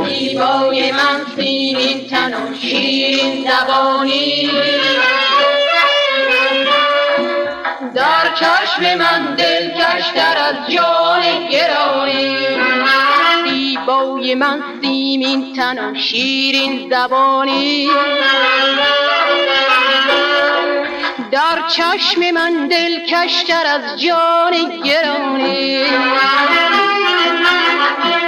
زیبای من سیمین تن و شیرین زبانی، در چشم من دلکشتر از جان گرانی. زیبای من سیمین تن و شیرین زبانی، در چشم من دلکشتر از جان گرانی.